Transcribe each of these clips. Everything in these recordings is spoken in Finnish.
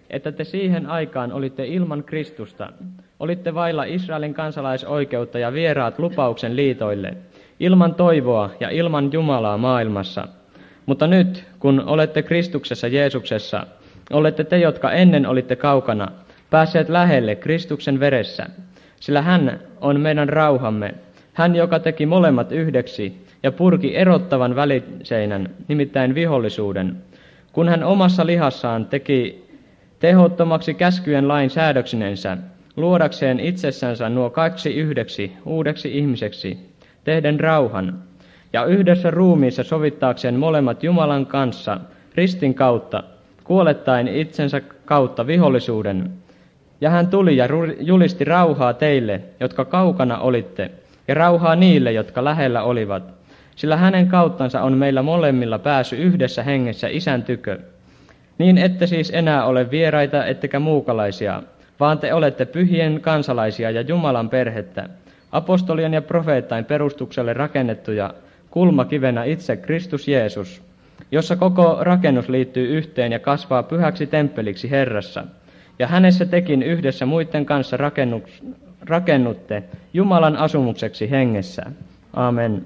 että te siihen aikaan olitte ilman Kristusta, olitte vailla Israelin kansalaisoikeutta ja vieraat lupauksen liitoille, ilman toivoa ja ilman Jumalaa maailmassa. Mutta nyt, kun olette Kristuksessa Jeesuksessa, olette te, jotka ennen olitte kaukana, päässeet lähelle Kristuksen veressä, sillä hän on meidän rauhamme, hän, joka teki molemmat yhdeksi ja purki erottavan väliseinän, nimittäin vihollisuuden, kun hän omassa lihassaan teki tehottomaksi käskyjen lain säädöksinensä, luodakseen itsessänsä nuo kaksi yhdeksi uudeksi ihmiseksi, tehden rauhan, ja yhdessä ruumiissa sovittaakseen molemmat Jumalan kanssa ristin kautta, kuolettaen itsensä kautta vihollisuuden. Ja hän tuli ja julisti rauhaa teille, jotka kaukana olitte, ja rauhaa niille, jotka lähellä olivat, sillä hänen kauttansa on meillä molemmilla pääsy yhdessä hengessä Isän tykö. Niin ette siis enää ole vieraita ettekä muukalaisia, vaan te olette pyhien kansalaisia ja Jumalan perhettä, apostolien ja profeettain perustukselle rakennettuja, kulmakivenä itse Kristus Jeesus, jossa koko rakennus liittyy yhteen ja kasvaa pyhäksi temppeliksi Herrassa. Ja hänessä tekin yhdessä muiden kanssa rakennutte Jumalan asumukseksi hengessä. Amen.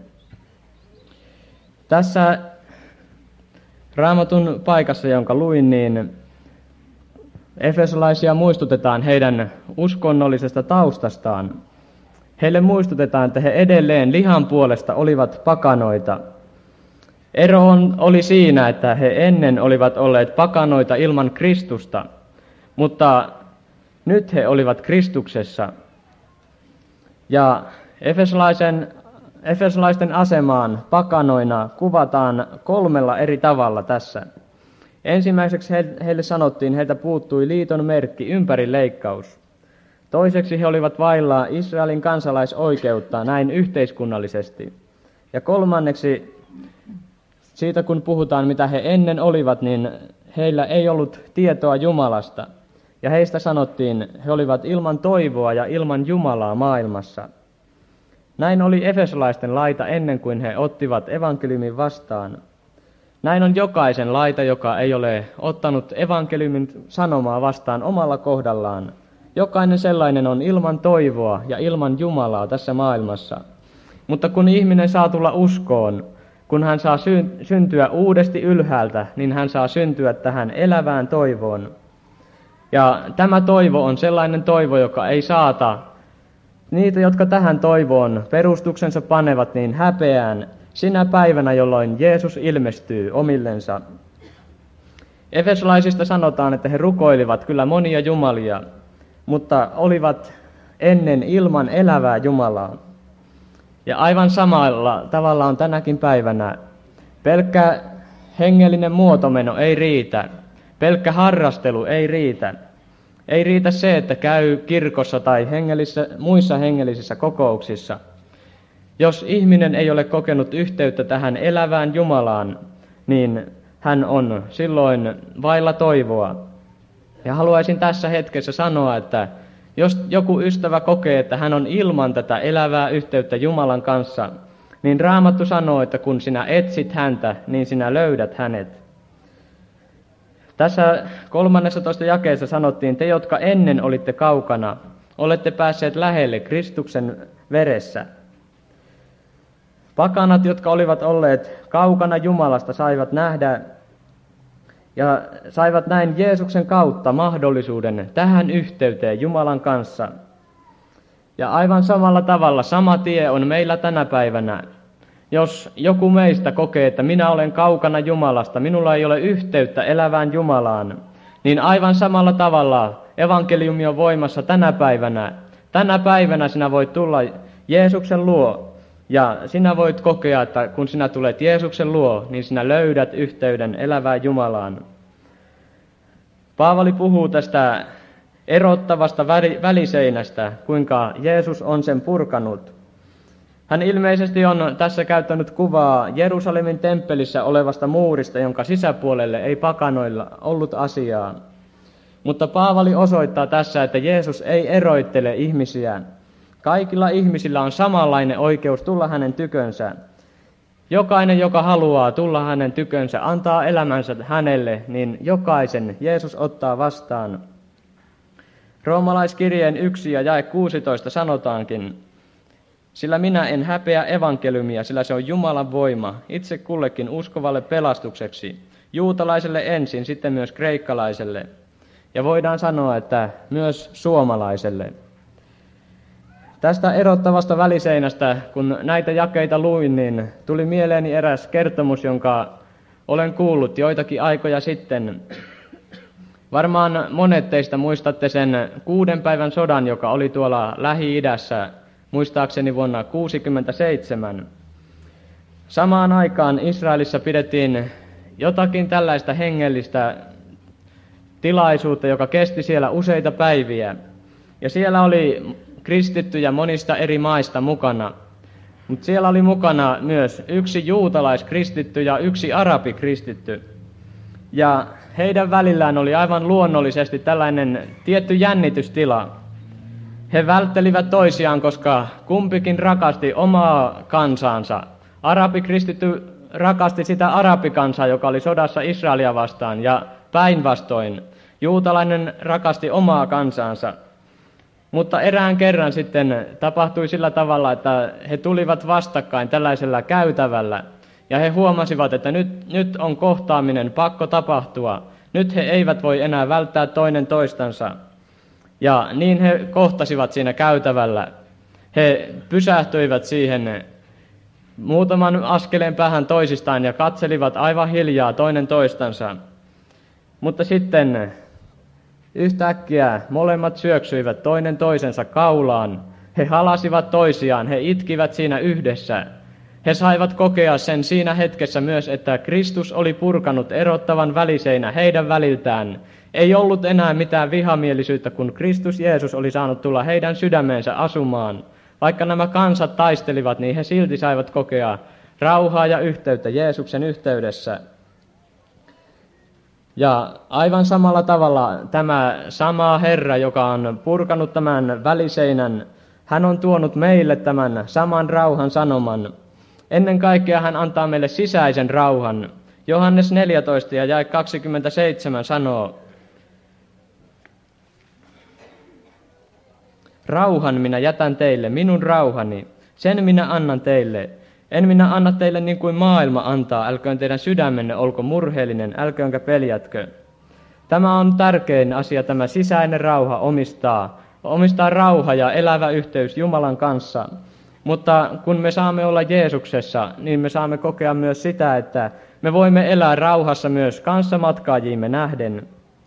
Tässä Raamatun paikassa, jonka luin, niin efesolaisia muistutetaan heidän uskonnollisesta taustastaan. Heille muistutetaan, että he edelleen lihan puolesta olivat pakanoita. Ero oli siinä, että he ennen olivat olleet pakanoita ilman Kristusta, mutta nyt he olivat Kristuksessa. Ja efesolaisten asemaan pakanoina kuvataan 3 eri tavalla tässä. Ensimmäiseksi heille sanottiin, heiltä puuttui liiton merkki, ympärileikkaus. Toiseksi he olivat vailla Israelin kansalaisoikeutta näin yhteiskunnallisesti. Ja kolmanneksi, siitä kun puhutaan mitä he ennen olivat, niin heillä ei ollut tietoa Jumalasta. Ja heistä sanottiin, he olivat ilman toivoa ja ilman Jumalaa maailmassa. Näin oli efesolaisten laita ennen kuin he ottivat evankeliumin vastaan. Näin on jokaisen laita, joka ei ole ottanut evankeliumin sanomaa vastaan omalla kohdallaan. Jokainen sellainen on ilman toivoa ja ilman Jumalaa tässä maailmassa. Mutta kun ihminen saa tulla uskoon, kun hän saa syntyä uudesti ylhäältä, niin hän saa syntyä tähän elävään toivoon. Ja tämä toivo on sellainen toivo, joka ei saata niitä, jotka tähän toivoon perustuksensa panevat, niin häpeään sinä päivänä, jolloin Jeesus ilmestyy omillensa. Efesolaisista sanotaan, että he rukoilivat kyllä monia jumalia, mutta olivat ennen ilman elävää Jumalaa. Ja aivan samalla tavalla on tänäkin päivänä. Pelkkä hengellinen muotomeno ei riitä. Pelkkä harrastelu ei riitä. Ei riitä se, että käy kirkossa tai muissa hengellisissä kokouksissa. Jos ihminen ei ole kokenut yhteyttä tähän elävään Jumalaan, niin hän on silloin vailla toivoa. Ja haluaisin tässä hetkessä sanoa, että jos joku ystävä kokee, että hän on ilman tätä elävää yhteyttä Jumalan kanssa, niin Raamattu sanoo, että kun sinä etsit häntä, niin sinä löydät hänet. Tässä 13. jakeessa sanottiin, te jotka ennen olitte kaukana, olette päässeet lähelle Kristuksen veressä. Pakanat, jotka olivat olleet kaukana Jumalasta, saivat nähdä ja saivat näin Jeesuksen kautta mahdollisuuden tähän yhteyteen Jumalan kanssa. Ja aivan samalla tavalla sama tie on meillä tänä päivänä. Jos joku meistä kokee, että minä olen kaukana Jumalasta, minulla ei ole yhteyttä elävään Jumalaan, niin aivan samalla tavalla evankeliumi on voimassa tänä päivänä. Tänä päivänä sinä voit tulla Jeesuksen luo. Ja sinä voit kokea, että kun sinä tulet Jeesuksen luo, niin sinä löydät yhteyden elävään Jumalaan. Paavali puhuu tästä erottavasta väliseinästä, kuinka Jeesus on sen purkanut. Hän ilmeisesti on tässä käyttänyt kuvaa Jerusalemin temppelissä olevasta muurista, jonka sisäpuolelle ei pakanoilla ollut asiaa. Mutta Paavali osoittaa tässä, että Jeesus ei eroittele ihmisiä. Kaikilla ihmisillä on samanlainen oikeus tulla hänen tykönsä. jokainen, joka haluaa tulla hänen tykönsä, antaa elämänsä hänelle, niin jokaisen Jeesus ottaa vastaan. Roomalaiskirjeen 1 ja jae 16 sanotaankin, sillä minä en häpeä evankeliumia, sillä se on Jumalan voima itse kullekin uskovalle pelastukseksi, juutalaiselle ensin, sitten myös kreikkalaiselle. Ja voidaan sanoa, että myös suomalaiselle. Tästä erottavasta väliseinästä, kun näitä jakeita luin, niin tuli mieleeni eräs kertomus, jonka olen kuullut joitakin aikoja sitten. Varmaan monet teistä muistatte sen 6 päivän sodan, joka oli tuolla Lähi-idässä, muistaakseni vuonna 1967. Samaan aikaan Israelissa pidettiin jotakin tällaista hengellistä tilaisuutta, joka kesti siellä useita päiviä. Ja siellä oli kristittyjä monista eri maista mukana. Mutta siellä oli mukana myös yksi juutalaiskristitty ja yksi arabikristitty. Ja heidän välillään oli aivan luonnollisesti tällainen tietty jännitystila. He välttelivät toisiaan, koska kumpikin rakasti omaa kansaansa. Arabikristitty rakasti sitä arabikansaa, joka oli sodassa Israelia vastaan, ja päinvastoin. Juutalainen rakasti omaa kansaansa. Mutta erään kerran sitten tapahtui sillä tavalla, että he tulivat vastakkain tällaisella käytävällä. Ja he huomasivat, että nyt on kohtaaminen pakko tapahtua. Nyt he eivät voi enää välttää toinen toistansa. Ja niin he kohtasivat siinä käytävällä. He pysähtyivät siihen muutaman askeleen päähän toisistaan ja katselivat aivan hiljaa toinen toistansa. Mutta sitten yhtäkkiä molemmat syöksyivät toinen toisensa kaulaan. He halasivat toisiaan, he itkivät siinä yhdessä. He saivat kokea sen siinä hetkessä myös, että Kristus oli purkanut erottavan väliseinä heidän väliltään. Ei ollut enää mitään vihamielisyyttä, kun Kristus Jeesus oli saanut tulla heidän sydämeensä asumaan. Vaikka nämä kansat taistelivat, niin he silti saivat kokea rauhaa ja yhteyttä Jeesuksen yhteydessä. Ja aivan samalla tavalla tämä sama Herra, joka on purkanut tämän väliseinän, hän on tuonut meille tämän saman rauhan sanoman. Ennen kaikkea hän antaa meille sisäisen rauhan. Johannes 14 ja jae 27 sanoo, rauhan minä jätän teille, minun rauhani, sen minä annan teille. En minä anna teille niin kuin maailma antaa, älköön teidän sydämenne olko murheellinen, älköönkä peljätkö. Tämä on tärkein asia, tämä sisäinen rauha omistaa rauha ja elävä yhteys Jumalan kanssa. Mutta kun me saamme olla Jeesuksessa, niin me saamme kokea myös sitä, että me voimme elää rauhassa myös kanssamatkaajiimme nähden.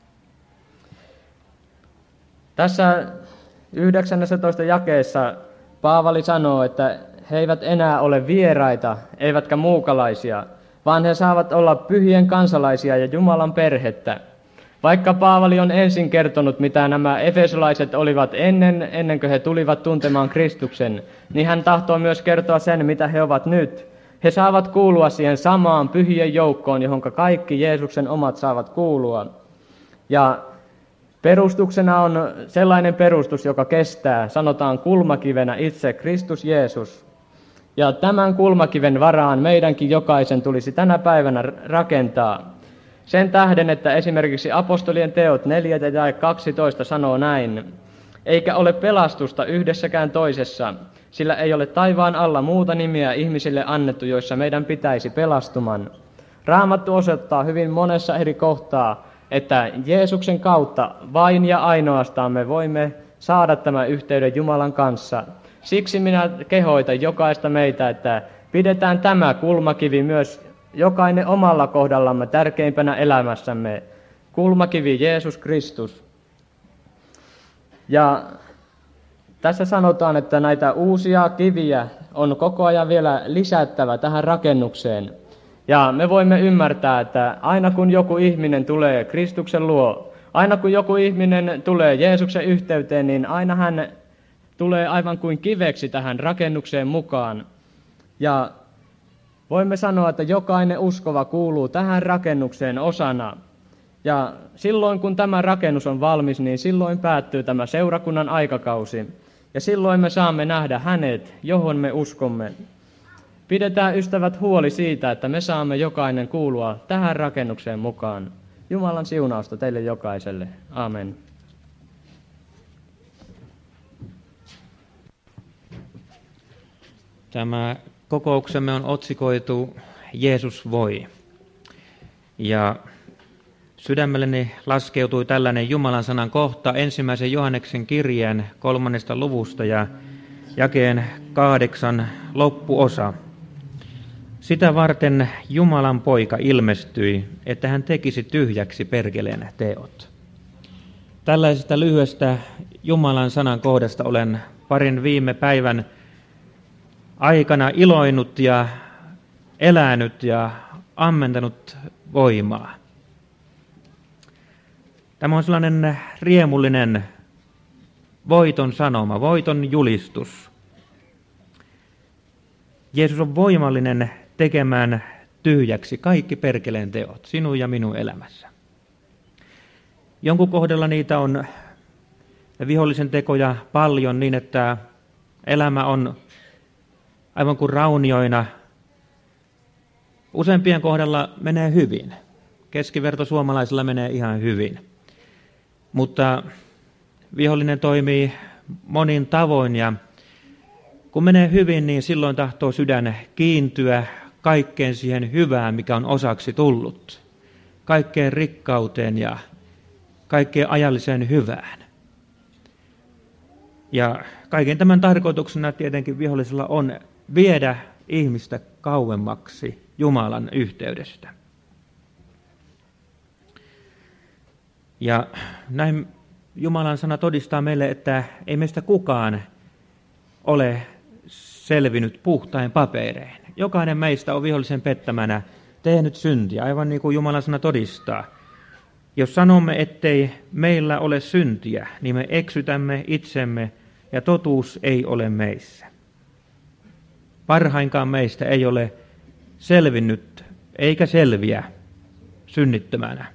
Tässä 19. jakeessa Paavali sanoo, että he eivät enää ole vieraita, eivätkä muukalaisia, vaan he saavat olla pyhien kansalaisia ja Jumalan perhettä. Vaikka Paavali on ensin kertonut, mitä nämä efesolaiset olivat ennen kuin he tulivat tuntemaan Kristuksen, niin hän tahtoo myös kertoa sen, mitä he ovat nyt. He saavat kuulua siihen samaan pyhien joukkoon, johon kaikki Jeesuksen omat saavat kuulua. Ja perustuksena on sellainen perustus, joka kestää, sanotaan kulmakivenä itse Kristus Jeesus. Ja tämän kulmakiven varaan meidänkin jokaisen tulisi tänä päivänä rakentaa. Sen tähden, että esimerkiksi apostolien teot 4 ja 12 sanoo näin, eikä ole pelastusta yhdessäkään toisessa, sillä ei ole taivaan alla muuta nimiä ihmisille annettu, joissa meidän pitäisi pelastuman. Raamattu osoittaa hyvin monessa eri kohtaa, että Jeesuksen kautta vain ja ainoastaan me voimme saada tämän yhteyden Jumalan kanssa. Siksi minä kehoitan jokaista meitä, että pidetään tämä kulmakivi myös jokainen omalla kohdallamme tärkeimpänä elämässämme. Kulmakivi Jeesus Kristus. Ja tässä sanotaan, että näitä uusia kiviä on koko ajan vielä lisättävä tähän rakennukseen. Ja me voimme ymmärtää, että aina kun joku ihminen tulee Kristuksen luo, aina kun joku ihminen tulee Jeesuksen yhteyteen, niin aina hän tulee aivan kuin kiveksi tähän rakennukseen mukaan. Ja voimme sanoa, että jokainen uskova kuuluu tähän rakennukseen osana. Ja silloin kun tämä rakennus on valmis, niin silloin päättyy tämä seurakunnan aikakausi. Ja silloin me saamme nähdä hänet, johon me uskomme. Pidetään ystävät huoli siitä, että me saamme jokainen kuulua tähän rakennukseen mukaan. Jumalan siunausta teille jokaiselle. Amen. Tämä kokouksemme on otsikoitu Jeesus voi. Ja sydämelleni laskeutui tällainen Jumalan sanan kohta 1. Johanneksen kirjeen 3. luvusta ja jakeen 8 loppuosa. Sitä varten Jumalan poika ilmestyi, että hän tekisi tyhjäksi perkeleen teot. Tällaisesta lyhyestä Jumalan sanan kohdasta olen parin viime päivän aikana iloinut ja elänyt ja ammentanut voimaa. Tämä on sellainen riemullinen voiton sanoma, voiton julistus. Jeesus on voimallinen tekemään tyhjäksi kaikki perkeleen teot, sinun ja minun elämässä. Jonkun kohdalla niitä on vihollisen tekoja paljon niin, että elämä on aivan kuin raunioina. Useimpien kohdalla menee hyvin. Keskiverto suomalaisilla menee ihan hyvin. Mutta vihollinen toimii monin tavoin ja kun menee hyvin, niin silloin tahtoo sydän kiintyä kaikkeen siihen hyvään, mikä on osaksi tullut. Kaikkeen rikkauteen ja kaikkeen ajalliseen hyvään. Ja kaiken tämän tarkoituksena tietenkin vihollisella on viedä ihmistä kauemmaksi Jumalan yhteydestä. Ja näin Jumalan sana todistaa meille, että ei meistä kukaan ole selvinnyt puhtain paperein. Jokainen meistä on vihollisen pettämänä tehnyt syntiä, aivan niin kuin Jumalan sana todistaa. Jos sanomme, ettei meillä ole syntiä, niin me eksytämme itsemme ja totuus ei ole meissä. Parhainkaan meistä ei ole selvinnyt eikä selviä synnittömänä.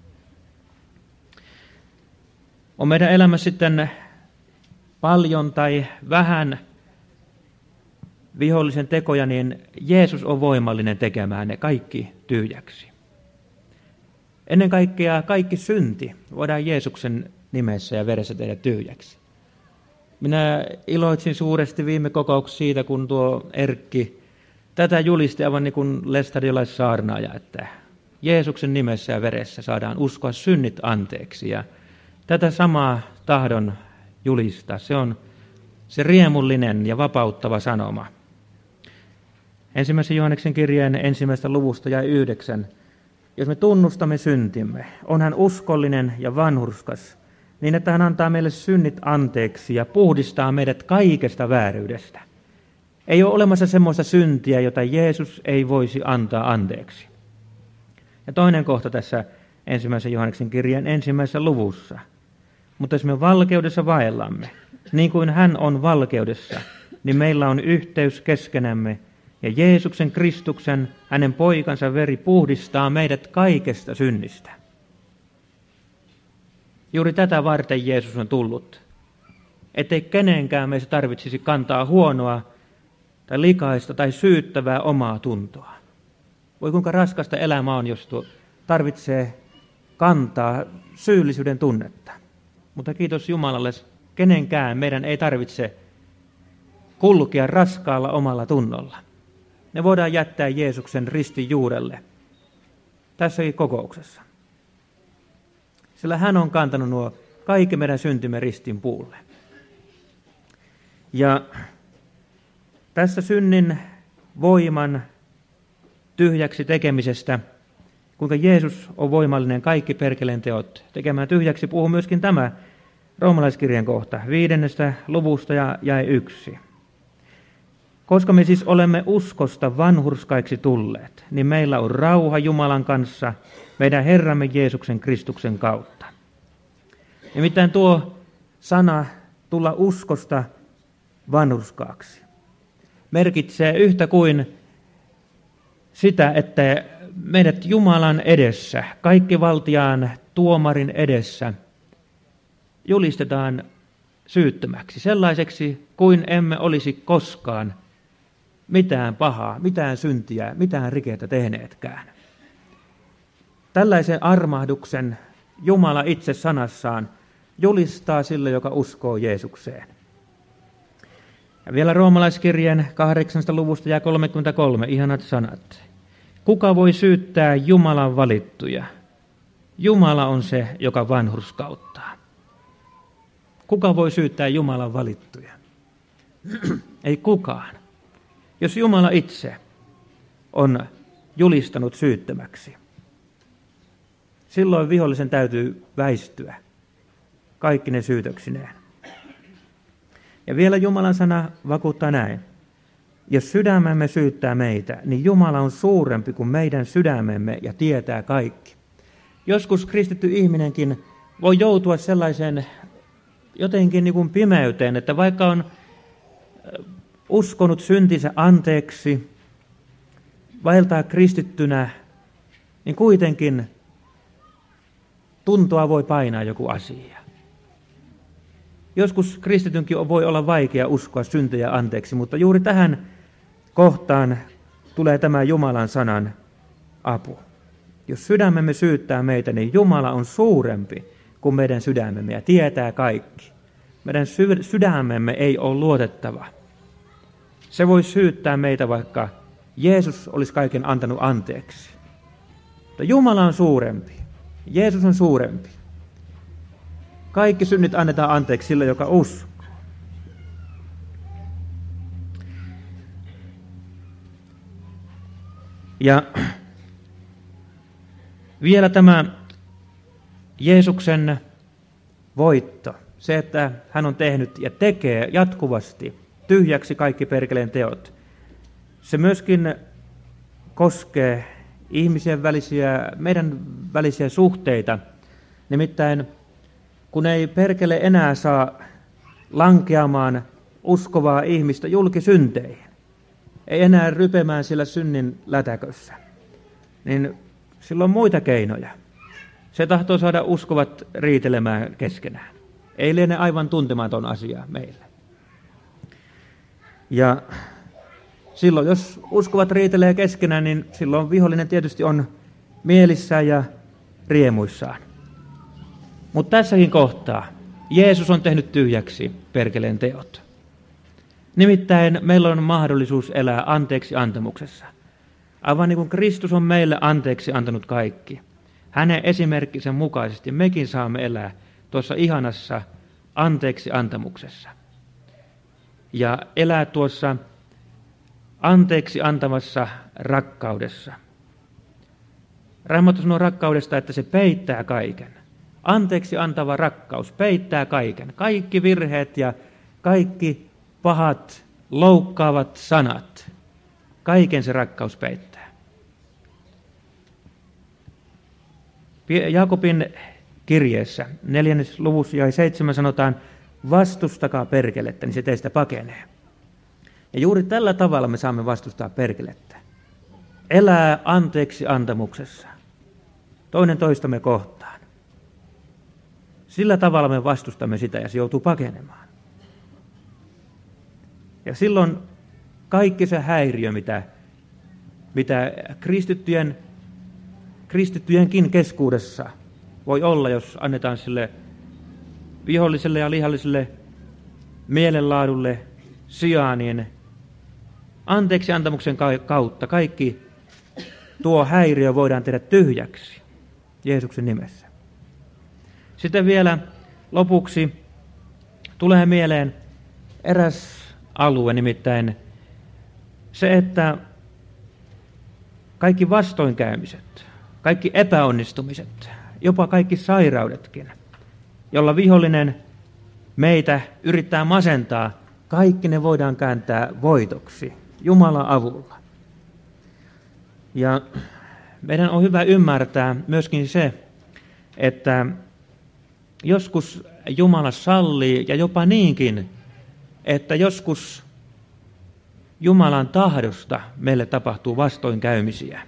On meidän elämässä sitten paljon tai vähän vihollisen tekoja, niin Jeesus on voimallinen tekemään ne kaikki tyhjäksi. Ennen kaikkea kaikki synti voidaan Jeesuksen nimessä ja veressä tehdä tyhjäksi. Minä iloitsin suuresti viime kokouksessa siitä, kun tuo Erkki tätä julisti aivan niin kuin lestadiolaissaarnaaja, että Jeesuksen nimessä ja veressä saadaan uskoa synnit anteeksi. Ja tätä samaa tahdon julistaa. Se on se riemullinen ja vapauttava sanoma. 1. Johanneksen kirjeen 1. luvusta ja 9. Jos me tunnustamme syntimme, on hän uskollinen ja vanhurskas, niin että hän antaa meille synnit anteeksi ja puhdistaa meidät kaikesta vääryydestä. Ei ole olemassa semmoista syntiä, jota Jeesus ei voisi antaa anteeksi. Ja toinen kohta tässä 1. Johanneksen kirjeen 1. luvussa. Mutta jos me valkeudessa vaellamme, niin kuin hän on valkeudessa, niin meillä on yhteys keskenämme, ja Jeesuksen Kristuksen, hänen poikansa veri puhdistaa meidät kaikesta synnistä. Juuri tätä varten Jeesus on tullut, ettei kenenkään meistä tarvitsisi kantaa huonoa tai likaista tai syyttävää omaa tuntoa. Voi kuinka raskasta elämä on, jos tarvitsee kantaa syyllisyyden tunnetta. Mutta kiitos Jumalalle, kenenkään meidän ei tarvitse kulkea raskaalla omalla tunnolla. Ne voidaan jättää Jeesuksen ristin juurelle tässäkin kokouksessa. Sillä hän on kantanut nuo kaikki meidän syntimme ristin puulle. Ja tässä synnin voiman tyhjäksi tekemisestä, kuinka Jeesus on voimallinen kaikki perkeleen teot tekemään tyhjäksi, puhuu myöskin tämä roomalaiskirjan kohta 5. luvusta ja jae 1. Koska me siis olemme uskosta vanhurskaiksi tulleet, niin meillä on rauha Jumalan kanssa meidän Herramme Jeesuksen Kristuksen kautta. Nimittäin tuo sana tulla uskosta vanhurskaaksi merkitsee yhtä kuin sitä, että meidät Jumalan edessä, kaikkivaltiaan tuomarin edessä julistetaan syyttömäksi, sellaiseksi kuin emme olisi koskaan mitään pahaa, mitään syntiä, mitään rikeitä tehneetkään. Tällaisen armahduksen Jumala itse sanassaan julistaa sille, joka uskoo Jeesukseen. Ja vielä Roomalaiskirjeen 8. luvusta ja 33 ihanat sanat. Kuka voi syyttää Jumalan valittuja? Jumala on se, joka vanhurskauttaa. Kuka voi syyttää Jumalan valittuja? Ei kukaan. Jos Jumala itse on julistanut syyttömäksi, silloin vihollisen täytyy väistyä kaikki ne syytöksineen. Ja vielä Jumalan sana vakuuttaa näin. Jos sydämemme syyttää meitä, niin Jumala on suurempi kuin meidän sydämemme ja tietää kaikki. Joskus kristitty ihminenkin voi joutua sellaiseen jotenkin niin kuin pimeyteen, että vaikka on uskonut syntinsä anteeksi, vaeltaa kristittynä, niin kuitenkin tuntoa voi painaa joku asia. Joskus kristitynkin voi olla vaikea uskoa syntejä anteeksi, mutta juuri tähän kohtaan tulee tämä Jumalan sanan apu. Jos sydämemme syyttää meitä, niin Jumala on suurempi kuin meidän sydämemme ja tietää kaikki. Meidän sydämemme ei ole luotettava. Se voi syyttää meitä, vaikka Jeesus olisi kaiken antanut anteeksi. Mutta Jumala on suurempi. Jeesus on suurempi. Kaikki synnit annetaan anteeksi sille, joka uskoo. Ja vielä tämä Jeesuksen voitto, se, että hän on tehnyt ja tekee jatkuvasti tyhjäksi kaikki perkeleen teot, se myöskin koskee ihmisen meidän välisiä suhteita. Nimittäin kun ei perkele enää saa lankeamaan uskovaa ihmistä julkisynteihin, ei enää rypemään sillä synnin lätäkössä, niin sillä on muita keinoja. Se tahtoo saada uskovat riitelemään keskenään. Ei liene aivan tuntematon asia meille. Ja silloin, jos uskovat riitelee keskenään, niin silloin vihollinen tietysti on mielissään ja riemuissaan. Mutta tässäkin kohtaa Jeesus on tehnyt tyhjäksi perkeleen teot. Nimittäin meillä on mahdollisuus elää anteeksi antamuksessa. Aivan niin kuin Kristus on meille anteeksi antanut kaikki. Hänen esimerkkinsä mukaisesti mekin saamme elää tuossa ihanassa anteeksi antamuksessa. Ja elää tuossa anteeksi antavassa rakkaudessa. Raamattu sanoo rakkaudesta, että se peittää kaiken. Anteeksi antava rakkaus peittää kaiken. Kaikki virheet ja kaikki pahat, loukkaavat sanat. Kaiken se rakkaus peittää. Jaakobin kirjeessä 4. luvussa ja 7 sanotaan, vastustakaa perkelettä, niin se teistä pakenee. Ja juuri tällä tavalla me saamme vastustaa perkelettä. Elää anteeksi antamuksessa. Toinen toistamme kohtaan. Sillä tavalla me vastustamme sitä ja se joutuu pakenemaan. Ja silloin kaikki se häiriö, mitä kristittyjenkin keskuudessa voi olla, jos annetaan sille viholliselle ja lihalliselle mielenlaadulle sijaa, niin anteeksi antamuksen kautta kaikki tuo häiriö voidaan tehdä tyhjäksi Jeesuksen nimessä. Sitten vielä lopuksi tulee mieleen eräs alue, nimittäin se, että kaikki vastoinkäymiset, kaikki epäonnistumiset, jopa kaikki sairaudetkin, jolla vihollinen meitä yrittää masentaa, kaikki ne voidaan kääntää voitoksi Jumalan avulla. Ja meidän on hyvä ymmärtää myöskin se, että joskus Jumala sallii ja jopa niinkin, että joskus Jumalan tahdosta meille tapahtuu vastoinkäymisiä.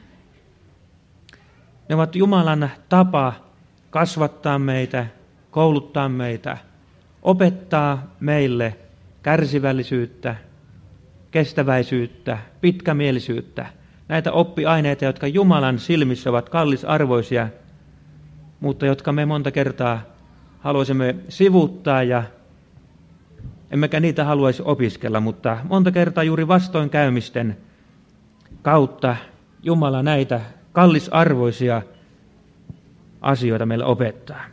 Ne ovat Jumalan tapa kasvattaa meitä, kouluttaa meitä, opettaa meille kärsivällisyyttä, kestäväisyyttä, pitkämielisyyttä, näitä oppiaineita, jotka Jumalan silmissä ovat kallisarvoisia, mutta jotka me monta kertaa haluaisimme sivuuttaa ja emmekä niitä haluaisi opiskella, mutta monta kertaa juuri vastoinkäymisten kautta Jumala näitä kallisarvoisia asioita meille opettaa.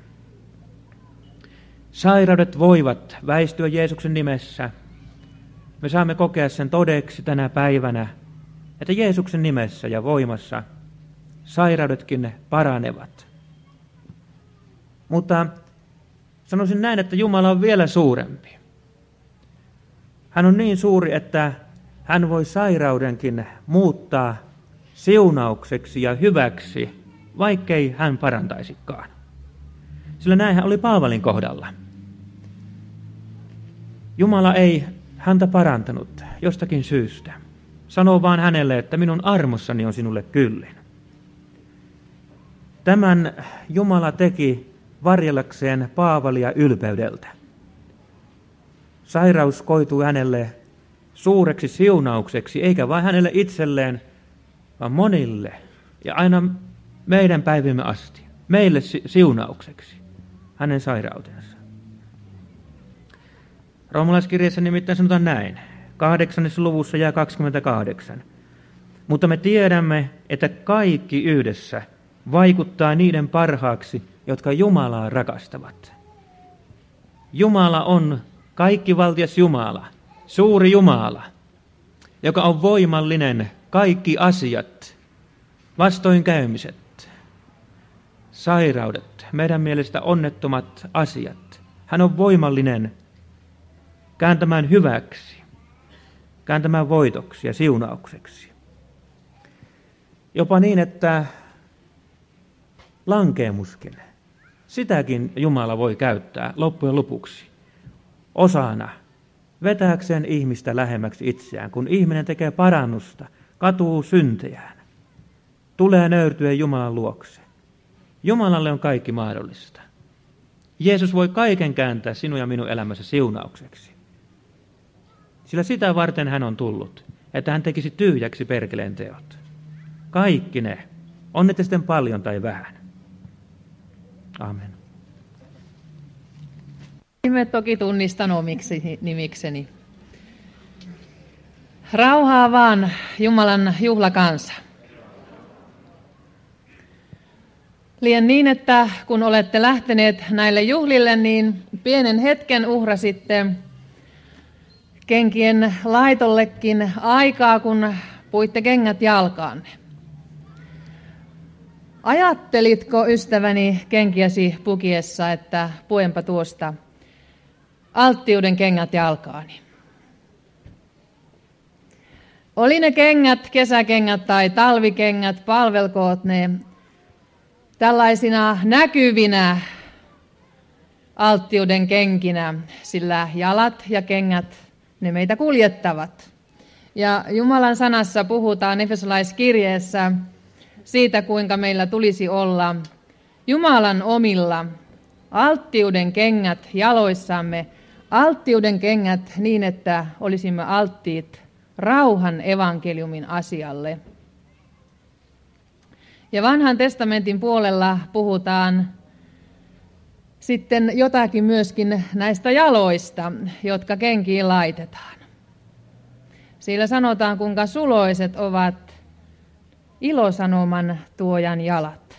Sairaudet voivat väistyä Jeesuksen nimessä. Me saamme kokea sen todeksi tänä päivänä, että Jeesuksen nimessä ja voimassa sairaudetkin paranevat. Mutta sanoisin näin, että Jumala on vielä suurempi. Hän on niin suuri, että hän voi sairaudenkin muuttaa siunaukseksi ja hyväksi, vaikkei hän parantaisikaan. Sillä näinhän oli Paavalin kohdalla. Jumala ei häntä parantanut jostakin syystä. Sanoo vaan hänelle, että minun armossani on sinulle kyllin. Tämän Jumala teki varjellakseen Paavalia ylpeydeltä. Sairaus koitui hänelle suureksi siunaukseksi, eikä vain hänelle itselleen, vaan monille ja aina meidän päivimme asti, meille siunaukseksi, hänen sairautensa. Roomalaiskirjassa nimittäin sanotaan näin, 8. luvussa ja 28. Mutta me tiedämme, että kaikki yhdessä vaikuttaa niiden parhaaksi, jotka Jumalaa rakastavat. Jumala on kaikkivaltias Jumala, suuri Jumala, joka on voimallinen kaikki asiat, vastoinkäymiset, sairaudet, meidän mielestä onnettomat asiat. Hän on voimallinen kääntämään hyväksi, kääntämään voitoksi ja siunaukseksi. Jopa niin, että lankeemuskin, sitäkin Jumala voi käyttää loppujen lopuksi osana vetääkseen ihmistä lähemmäksi itseään, kun ihminen tekee parannusta, katuu syntejään, tulee nöyrtyä Jumalan luokse. Jumalalle on kaikki mahdollista. Jeesus voi kaiken kääntää sinun ja minun elämässä siunaukseksi. Sillä sitä varten hän on tullut, että hän tekisi tyhjäksi perkeleen teot. Kaikki ne, on ne sitten paljon tai vähän. Amen. Nimet toki tunnistan omiksi nimikseni. Rauhaa vaan, Jumalan juhlakansa. Lien niin, että kun olette lähteneet näille juhlille, niin pienen hetken uhrasitte kenkien laitollekin aikaa, kun puitte kengät jalkaanne. Ajattelitko, ystäväni, kenkiäsi pukiessa, että puenpa tuosta alttiuden kengät jalkaani? Oli ne kengät, kesäkengät tai talvikengät, palvelkoot ne tällaisina näkyvinä alttiuden kenkinä, sillä jalat ja kengät, ne meitä kuljettavat. Ja Jumalan sanassa puhutaan Efesolaiskirjeessä siitä, kuinka meillä tulisi olla Jumalan omilla alttiuden kengät jaloissamme, alttiuden kengät niin, että olisimme alttiit rauhan evankeliumin asialle. Ja vanhan testamentin puolella puhutaan sitten jotakin myöskin näistä jaloista, jotka kenkiin laitetaan. Siellä sanotaan, kuinka suloiset ovat ilosanoman tuojan jalat.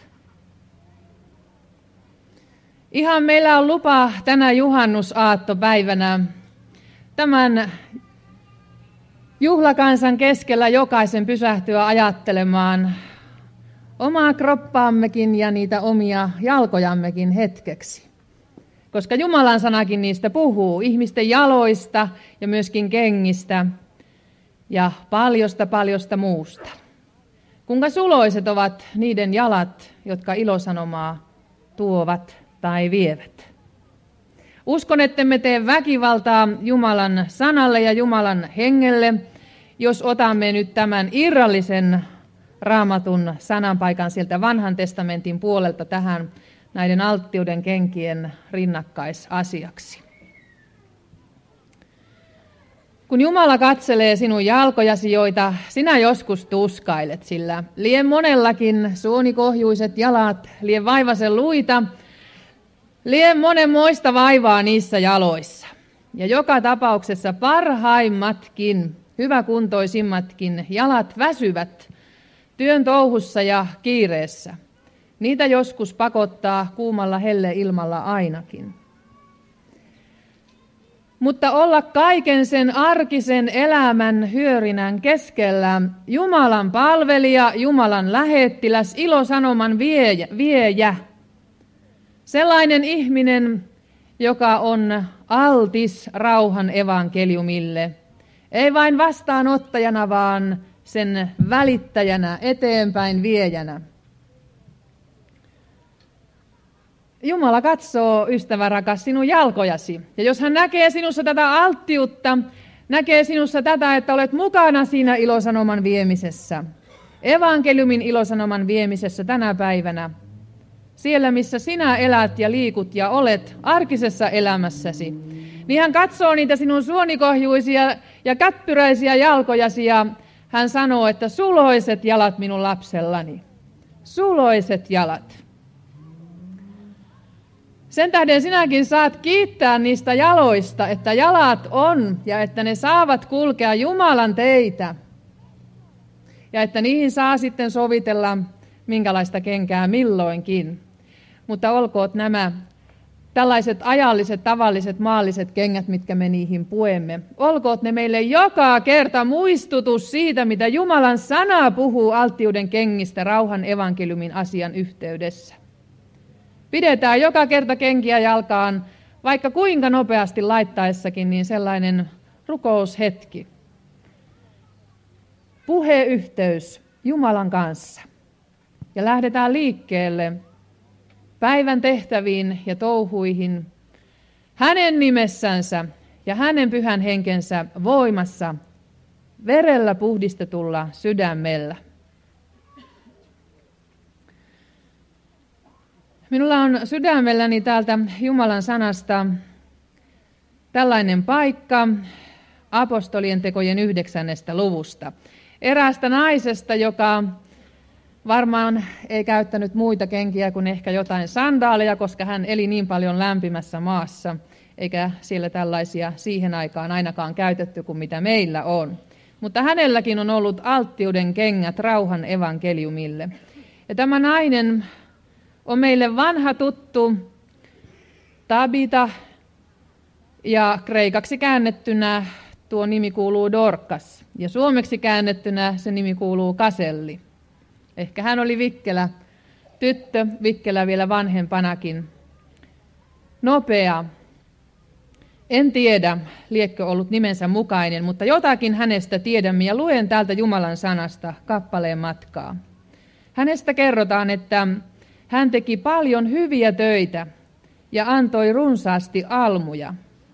Ihan meillä on lupa tänä juhannusaattopäivänä tämän juhlakansan keskellä jokaisen pysähtyä ajattelemaan omaa kroppaammekin ja niitä omia jalkojammekin hetkeksi. Koska Jumalan sanakin niistä puhuu, ihmisten jaloista ja myöskin kengistä ja paljosta muusta. Kuinka suloiset ovat niiden jalat, jotka ilosanomaa tuovat tai vievät. Uskon, ettemme tee väkivaltaa Jumalan sanalle ja Jumalan hengelle, jos otamme nyt tämän irrallisen Raamatun sananpaikan sieltä vanhan testamentin puolelta tähän näiden alttiuden kenkien rinnakkaisasiaksi. Kun Jumala katselee sinun jalkojasi, joita sinä joskus tuskailet, sillä lien monellakin suonikohjuiset jalat, lien vaivasen luita, lien monenmoista vaivaa niissä jaloissa. Ja joka tapauksessa parhaimmatkin, hyväkuntoisimmatkin jalat väsyvät työn touhussa ja kiireessä. Niitä joskus pakottaa kuumalla helleilmalla ainakin. Mutta olla kaiken sen arkisen elämän hyörinän keskellä Jumalan palvelija, Jumalan lähettiläs, ilosanoman viejä. Sellainen ihminen, joka on altis rauhan evankeliumille. Ei vain vastaanottajana, vaan sen välittäjänä, eteenpäin viejänä. Jumala katsoo, ystävä rakas, sinun jalkojasi. Ja jos hän näkee sinussa tätä alttiutta, näkee sinussa tätä, että olet mukana siinä ilosanoman viemisessä, evankeliumin ilosanoman viemisessä tänä päivänä, siellä missä sinä elät ja liikut ja olet arkisessa elämässäsi, niin hän katsoo niitä sinun suonikohjuisia ja käppyräisiä jalkojasi ja hän sanoo, että suloiset jalat minun lapsellani. Suloiset jalat. Sen tähden sinäkin saat kiittää niistä jaloista, että jalat on ja että ne saavat kulkea Jumalan teitä. Ja että niihin saa sitten sovitella minkälaista kenkää milloinkin. Mutta olkoot nämä tällaiset ajalliset, tavalliset, maalliset kengät, mitkä me niihin puemme. Olkoot ne meille joka kerta muistutus siitä, mitä Jumalan sana puhuu alttiuden kengistä rauhan evankeliumin asian yhteydessä. Pidetään joka kerta kenkiä jalkaan, vaikka kuinka nopeasti laittaessakin, niin sellainen rukoushetki. Puheyhteys Jumalan kanssa. Ja lähdetään liikkeelle päivän tehtäviin ja touhuihin hänen nimessänsä ja hänen pyhän henkensä voimassa, verellä puhdistetulla sydämellä. Minulla on sydämelläni täältä Jumalan sanasta tällainen paikka apostolien tekojen 9. luvusta. Eräästä naisesta, joka varmaan ei käyttänyt muita kenkiä kuin ehkä jotain sandaaleja, koska hän eli niin paljon lämpimässä maassa, eikä siellä tällaisia siihen aikaan ainakaan käytetty kuin mitä meillä on. Mutta hänelläkin on ollut alttiuden kengät rauhan evankeliumille. Ja tämä nainen on meille vanha tuttu Tabita, ja kreikaksi käännettynä tuo nimi kuuluu Dorkas, ja suomeksi käännettynä se nimi kuuluu Kaselli. Ehkä hän oli vikkelä tyttö, vikkelä vielä vanhempanakin. Nopea. En tiedä, liekkö ollut nimensä mukainen, mutta jotakin hänestä tiedämme ja luen täältä Jumalan sanasta kappaleen matkaa. Hänestä kerrotaan, että hän teki paljon hyviä töitä ja antoi runsaasti almuja.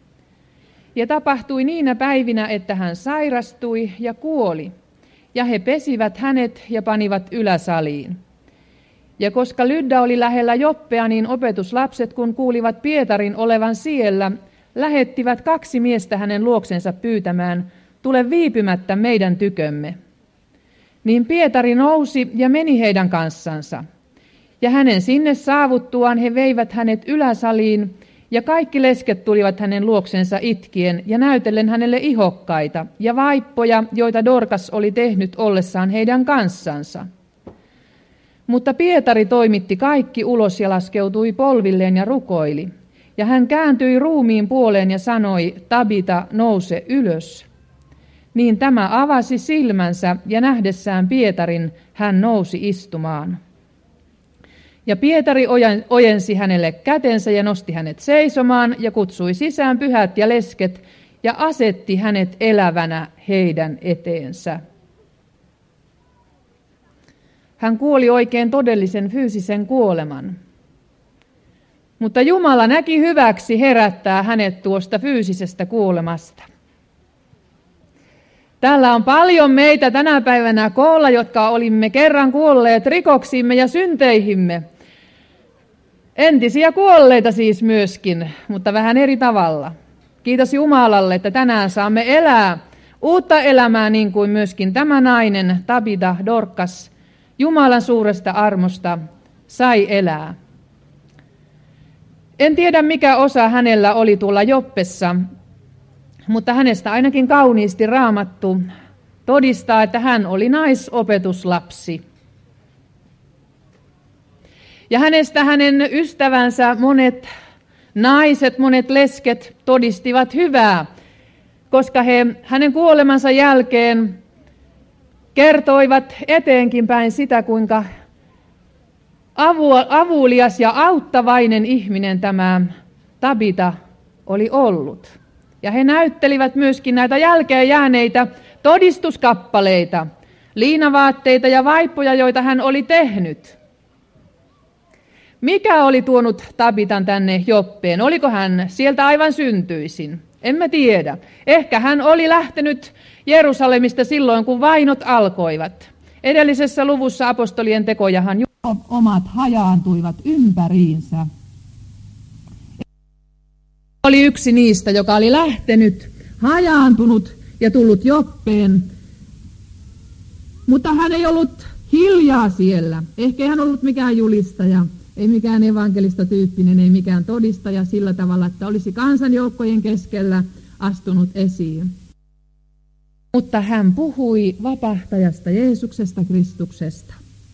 Ja tapahtui niinä päivinä, että hän sairastui ja kuoli, ja he pesivät hänet ja panivat yläsaliin. Ja koska Lydda oli lähellä Joppea, niin opetuslapset, kun kuulivat Pietarin olevan siellä, lähettivät 2 miestä hänen luoksensa pyytämään, tule viipymättä meidän tykömme. Niin Pietari nousi ja meni heidän kanssansa. Ja hänen sinne saavuttuaan he veivät hänet yläsaliin, ja kaikki lesket tulivat hänen luoksensa itkien ja näytellen hänelle ihokkaita ja vaippoja, joita Dorkas oli tehnyt ollessaan heidän kanssansa. Mutta Pietari toimitti kaikki ulos ja laskeutui polvilleen ja rukoili. Ja hän kääntyi ruumiin puoleen ja sanoi, Tabita, nouse ylös. Niin tämä avasi silmänsä ja nähdessään Pietarin hän nousi istumaan. Ja Pietari ojensi hänelle kätensä ja nosti hänet seisomaan ja kutsui sisään pyhät ja lesket ja asetti hänet elävänä heidän eteensä. Hän kuoli oikein todellisen fyysisen kuoleman. Mutta Jumala näki hyväksi herättää hänet tuosta fyysisestä kuolemasta. Täällä on paljon meitä tänä päivänä koolla, jotka olimme kerran kuolleet rikoksiimme ja synteihimme. Entisiä kuolleita siis myöskin, mutta vähän eri tavalla. Kiitos Jumalalle, että tänään saamme elää uutta elämää niin kuin myöskin tämä nainen, Tabita Dorcas, Jumalan suuresta armosta sai elää. En tiedä mikä osa hänellä oli tuolla Joppessa, mutta hänestä ainakin kauniisti Raamattu todistaa, että hän oli naisopetuslapsi. Ja hänestä hänen ystävänsä, monet naiset, monet lesket todistivat hyvää, koska he hänen kuolemansa jälkeen kertoivat eteenkin päin sitä, kuinka avulias ja auttavainen ihminen tämä Tabita oli ollut. Ja he näyttelivät myöskin näitä jälkeen jääneitä todistuskappaleita, liinavaatteita ja vaippoja, joita hän oli tehnyt. Mikä oli tuonut Tabitan tänne Joppeen? Oliko hän sieltä aivan syntyisin? Emme tiedä. Ehkä hän oli lähtenyt Jerusalemista silloin, kun vainot alkoivat. Edellisessä luvussa apostolien tekojahan omat hajaantuivat ympäriinsä. Oli yksi niistä, joka oli lähtenyt, hajaantunut ja tullut Joppeen. Mutta hän ei ollut hiljaa siellä. Ehkä ei hän ollut mikään julistaja, ei mikään evankelista tyyppinen, ei mikään todistaja sillä tavalla, että olisi kansanjoukkojen keskellä astunut esiin. Mutta hän puhui vapahtajasta Jeesuksesta Kristuksesta.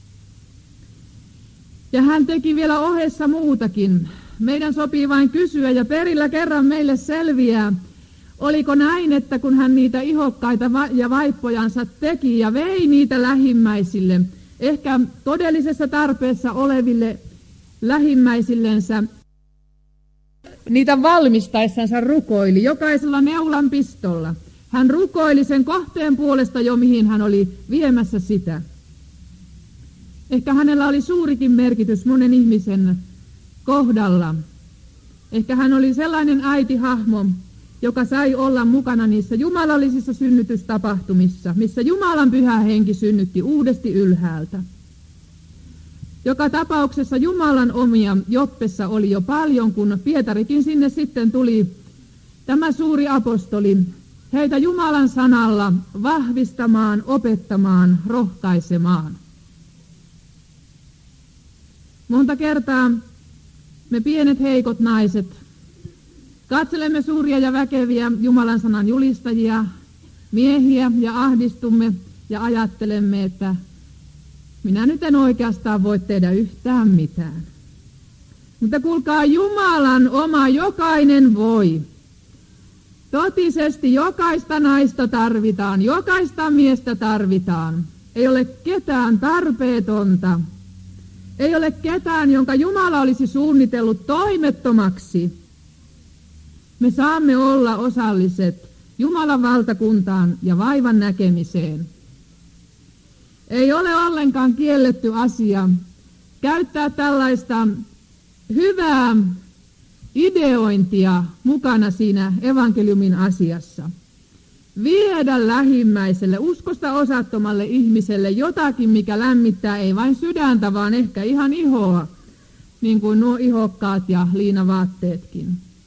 Ja hän teki vielä ohessa muutakin. Meidän sopii vain kysyä ja perillä kerran meille selviää, oliko näin, että kun hän niitä ihokkaita ja vaippojansa teki ja vei niitä lähimmäisille, ehkä todellisessa tarpeessa oleville lähimmäisillensä, niitä valmistaessansa rukoili jokaisella neulan pistolla. Hän rukoili sen kohteen puolesta jo, mihin hän oli viemässä sitä. Ehkä hänellä oli suurikin merkitys monen ihmisen kohdalla. Ehkä hän oli sellainen äitihahmo, joka sai olla mukana niissä jumalallisissa synnytystapahtumissa, missä Jumalan pyhä henki synnytti uudesti ylhäältä. Joka tapauksessa Jumalan omia Joppessa oli jo paljon, kun Pietarikin sinne sitten tuli, tämä suuri apostoli, heitä Jumalan sanalla vahvistamaan, opettamaan, rohkaisemaan. Monta kertaa me pienet heikot naiset katselemme suuria ja väkeviä Jumalan sanan julistajia, miehiä ja ahdistumme ja ajattelemme, että minä nyt en oikeastaan voi tehdä yhtään mitään. Mutta kuulkaa, Jumalan oma jokainen voi. Totisesti jokaista naista tarvitaan, jokaista miestä tarvitaan. Ei ole ketään tarpeetonta. Ei ole ketään, jonka Jumala olisi suunnitellut toimettomaksi. Me saamme olla osalliset Jumalan valtakuntaan ja vaivan näkemiseen. Ei ole ollenkaan kielletty asia käyttää tällaista hyvää ideointia mukana siinä evankeliumin asiassa. Viedä lähimmäiselle, uskosta osattomalle ihmiselle jotakin, mikä lämmittää ei vain sydäntä, vaan ehkä ihan ihoa, niin kuin nuo ihokkaat ja liinavaatteetkin.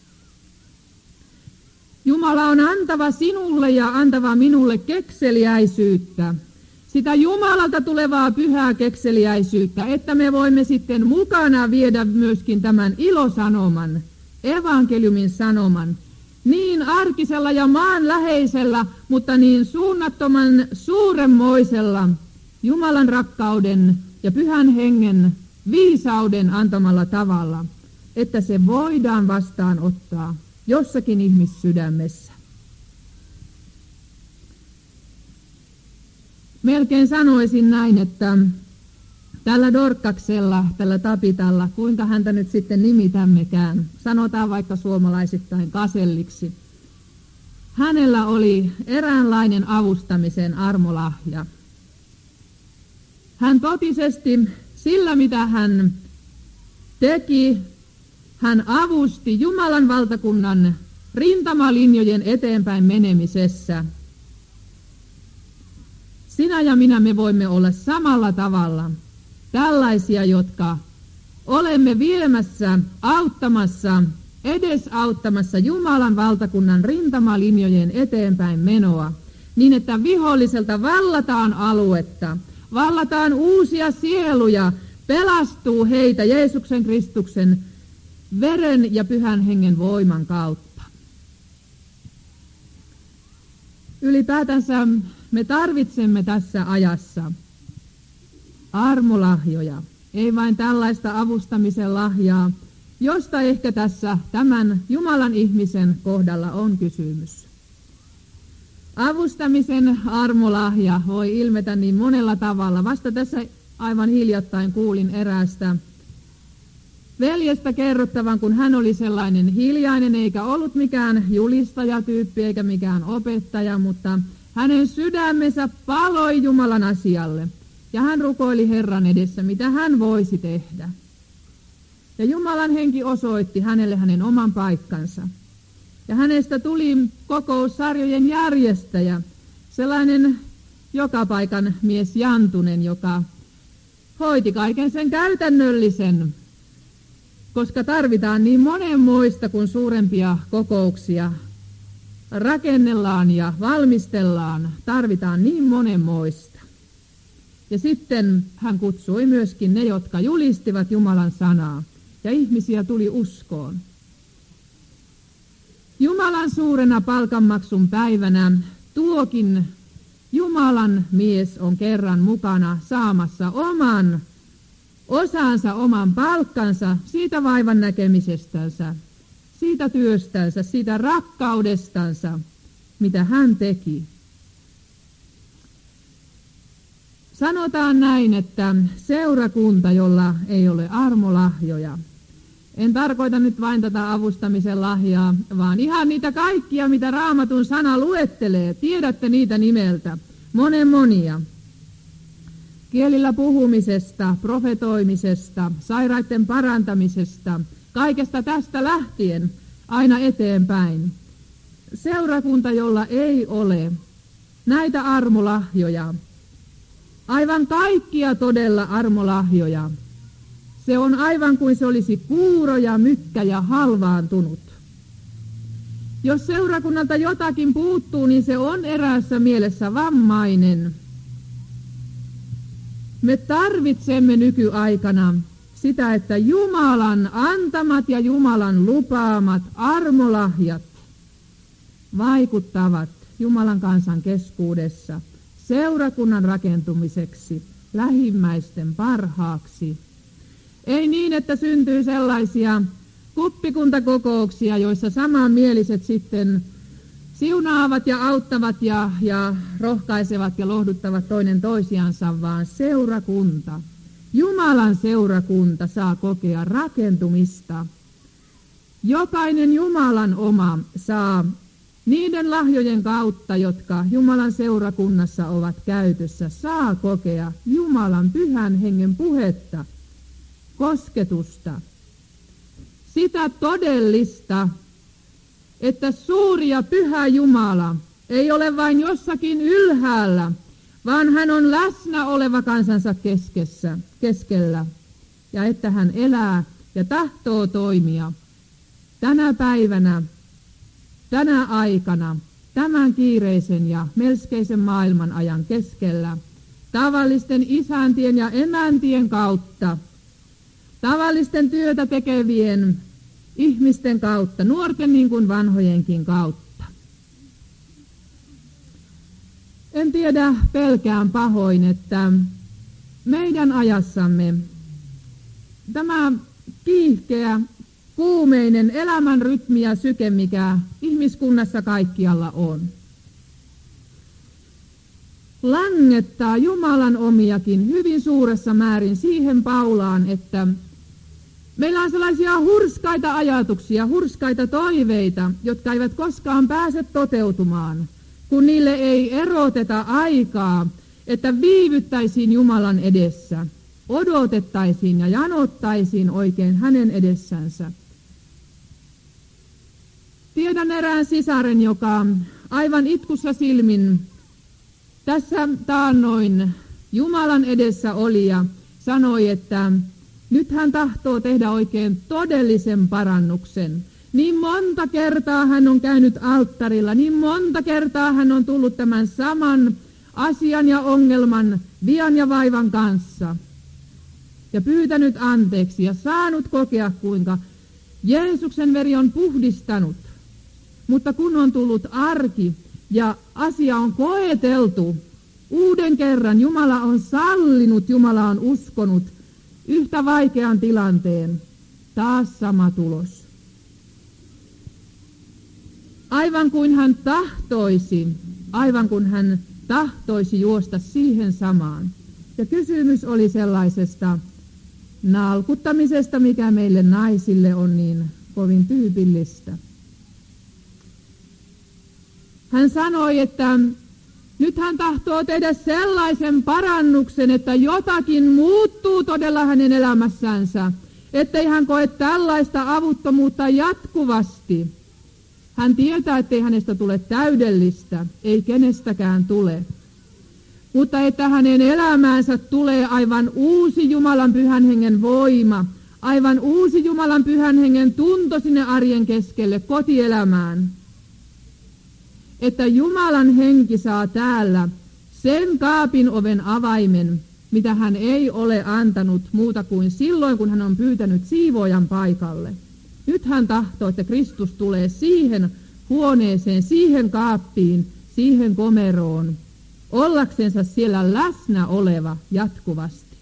Jumala on antava sinulle ja antava minulle kekseliäisyyttä. Sitä Jumalalta tulevaa pyhää kekseliäisyyttä, että me voimme sitten mukana viedä myöskin tämän ilosanoman, evankeliumin sanoman, niin arkisella ja maanläheisellä, mutta niin suunnattoman suuremmoisella Jumalan rakkauden ja pyhän hengen viisauden antamalla tavalla, että se voidaan vastaanottaa jossakin ihmissydämessä. Melkein sanoisin näin, että tällä Dorcaksella, tällä Tabitalla, kuinka häntä nyt sitten nimitämmekään, sanotaan vaikka suomalaisittain Kaselliksi, hänellä oli eräänlainen avustamisen armolahja. Hän totisesti sillä, mitä hän teki, hän avusti Jumalan valtakunnan rintamalinjojen eteenpäin menemisessä. Sinä ja minä me voimme olla samalla tavalla tällaisia, jotka olemme viemässä, auttamassa edesauttamassa Jumalan valtakunnan rintamalinjojen eteenpäin menoa, niin että viholliselta vallataan aluetta, vallataan uusia sieluja, pelastuu heitä Jeesuksen Kristuksen veren ja Pyhän Hengen voiman kautta. Ylipäätänsä me tarvitsemme tässä ajassa armolahjoja, ei vain tällaista avustamisen lahjaa, josta ehkä tässä tämän Jumalan ihmisen kohdalla on kysymys. Avustamisen armolahja voi ilmetä niin monella tavalla. Vasta tässä aivan hiljattain kuulin eräästä veljestä kerrottavan, kun hän oli sellainen hiljainen, eikä ollut mikään julistajatyyppi eikä mikään opettaja, mutta hänen sydämensä paloi Jumalan asialle. Ja hän rukoili Herran edessä, mitä hän voisi tehdä. Ja Jumalan henki osoitti hänelle hänen oman paikkansa. Ja hänestä tuli kokoussarjojen järjestäjä, sellainen joka paikan mies Jantunen, joka hoiti kaiken sen käytännöllisen, koska tarvitaan niin monenmoista, kun suurempia kokouksia rakennellaan ja valmistellaan, tarvitaan niin monenmoista. Ja sitten hän kutsui myöskin ne, jotka julistivat Jumalan sanaa, ja ihmisiä tuli uskoon. Jumalan suurena palkanmaksun päivänä tuokin Jumalan mies on kerran mukana saamassa oman osansa, oman palkkansa siitä vaivan näkemisestänsä, siitä työstänsä, siitä rakkaudestansa, mitä hän teki. Sanotaan näin, että seurakunta, jolla ei ole armolahjoja, en tarkoita nyt vain tätä avustamisen lahjaa, vaan ihan niitä kaikkia, mitä Raamatun sana luettelee. Tiedätte niitä nimeltä, monia. Kielillä puhumisesta, profetoimisesta, sairaiden parantamisesta, kaikesta tästä lähtien aina eteenpäin. Seurakunta, jolla ei ole näitä armolahjoja, aivan kaikkia todella armolahjoja, se on aivan kuin se olisi kuuro ja mykkä ja halvaantunut. Jos seurakunnalta jotakin puuttuu, niin se on eräässä mielessä vammainen. Me tarvitsemme nykyaikana sitä, että Jumalan antamat ja Jumalan lupaamat armolahjat vaikuttavat Jumalan kansan keskuudessa seurakunnan rakentumiseksi, lähimmäisten parhaaksi. Ei niin, että syntyy sellaisia kuppikuntakokouksia, joissa samanmieliset sitten siunaavat ja auttavat ja rohkaisevat ja lohduttavat toinen toisiansa, vaan seurakunta, Jumalan seurakunta saa kokea rakentumista. Jokainen Jumalan oma saa niiden lahjojen kautta, jotka Jumalan seurakunnassa ovat käytössä, saa kokea Jumalan Pyhän Hengen puhetta, kosketusta, sitä todellista, että suuri ja pyhä Jumala ei ole vain jossakin ylhäällä, vaan hän on läsnä oleva kansansa keskellä, ja että hän elää ja tahtoo toimia tänä päivänä, tänä aikana, tämän kiireisen ja melskeisen maailman ajan keskellä, tavallisten isäntien ja emäntien kautta, tavallisten työtä tekevien ihmisten kautta, nuorten niin kuin vanhojenkin kautta. En tiedä, pelkään pahoin, että meidän ajassamme tämä kiihkeä, kuumeinen elämän rytmi ja syke, mikä ihmiskunnassa kaikkialla on, langettaa Jumalan omiakin hyvin suuressa määrin siihen paulaan, että meillä on sellaisia hurskaita ajatuksia, hurskaita toiveita, jotka eivät koskaan pääse toteutumaan, kun niille ei eroteta aikaa, että viivyttäisiin Jumalan edessä, odotettaisiin ja janottaisiin oikein hänen edessänsä. Tiedän erään sisaren, joka aivan itkussa silmin tässä taannoin Jumalan edessä oli ja sanoi, että nyt hän tahtoo tehdä oikein todellisen parannuksen. Niin monta kertaa hän on käynyt alttarilla, niin monta kertaa hän on tullut tämän saman asian ja ongelman, vian ja vaivan kanssa. Ja pyytänyt anteeksi ja saanut kokea, kuinka Jeesuksen veri on puhdistanut. Mutta kun on tullut arki ja asia on koeteltu, uuden kerran Jumala on sallinut, Jumala on uskonut yhtä vaikean tilanteen. Taas sama tulos. Aivan kuin hän tahtoisi juosta siihen samaan. Ja kysymys oli sellaisesta nalkuttamisesta, mikä meille naisille on niin kovin tyypillistä. Hän sanoi, että nyt hän tahtoo tehdä sellaisen parannuksen, että jotakin muuttuu todella hänen elämässänsä, ettei hän koe tällaista avuttomuutta jatkuvasti. Hän tietää, ettei hänestä tule täydellistä, ei kenestäkään tule. Mutta että hänen elämäänsä tulee aivan uusi Jumalan Pyhän Hengen voima, aivan uusi Jumalan Pyhän Hengen tunto sinne arjen keskelle, kotielämään. Että Jumalan henki saa täällä sen kaapin oven avaimen, mitä hän ei ole antanut muuta kuin silloin, kun hän on pyytänyt siivoojan paikalle. Nyt hän tahtoo, että Kristus tulee siihen huoneeseen, siihen kaappiin, siihen komeroon, ollaksensa siellä läsnä oleva jatkuvasti.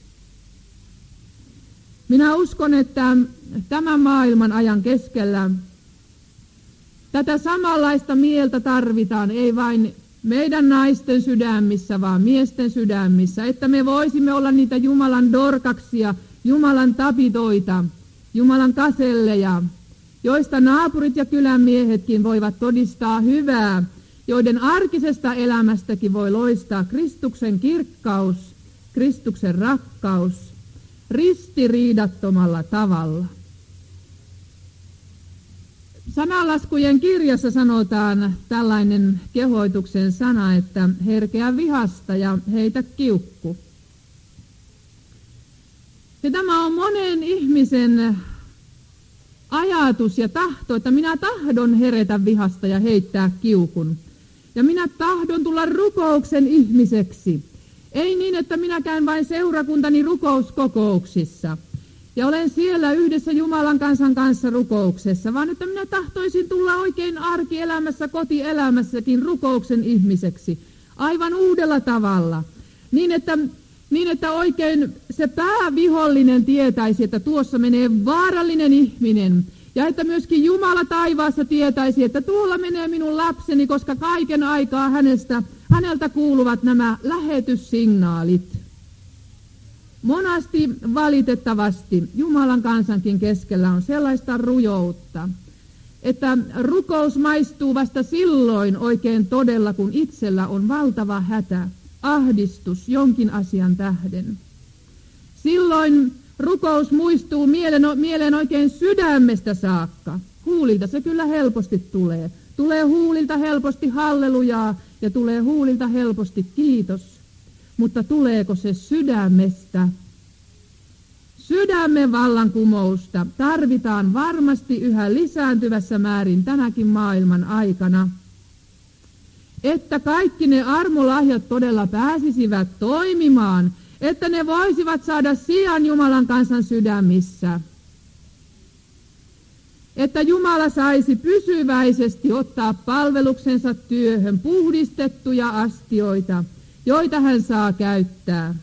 Minä uskon, että tämän maailman ajan keskellä tätä samanlaista mieltä tarvitaan, ei vain meidän naisten sydämissä, vaan miesten sydämissä, että me voisimme olla niitä Jumalan dorkaksia, Jumalan tapitoita, Jumalan kaselleja, joista naapurit ja kylän miehetkin voivat todistaa hyvää, joiden arkisesta elämästäkin voi loistaa Kristuksen kirkkaus, Kristuksen rakkaus, ristiriidattomalla tavalla. Sananlaskujen kirjassa sanotaan tällainen kehoituksen sana, että herkeä vihasta ja heitä kiukku. Ja tämä on monen ihmisen ajatus ja tahto, että minä tahdon heretä vihasta ja heittää kiukun. Ja minä tahdon tulla rukouksen ihmiseksi. Ei niin, että minä käyn vain seurakuntani rukouskokouksissa. Ja olen siellä yhdessä Jumalan kansan kanssa rukouksessa, vaan että minä tahtoisin tulla oikein arkielämässä, kotielämässäkin rukouksen ihmiseksi. Aivan uudella tavalla. Niin, että oikein se päävihollinen tietäisi, että tuossa menee vaarallinen ihminen. Ja että myöskin Jumala taivaassa tietäisi, että tuolla menee minun lapseni, koska kaiken aikaa häneltä kuuluvat nämä lähetyssignaalit. Monasti valitettavasti Jumalan kansankin keskellä on sellaista rujoutta, että rukous maistuu vasta silloin oikein todella, kun itsellä on valtava hätä, ahdistus jonkin asian tähden. Silloin rukous muistuu mieleen oikein sydämestä saakka. Huulilta se kyllä helposti tulee. Tulee huulilta helposti hallelujaa ja tulee huulilta helposti kiitos. Mutta tuleeko se sydämestä? Sydämen vallankumousta tarvitaan varmasti yhä lisääntyvässä määrin tänäkin maailman aikana. Että kaikki ne armolahjat todella pääsisivät toimimaan, että ne voisivat saada sijan Jumalan kansan sydämissä. Että Jumala saisi pysyväisesti ottaa palveluksensa työhön puhdistettuja astioita, joita hän saa käyttää.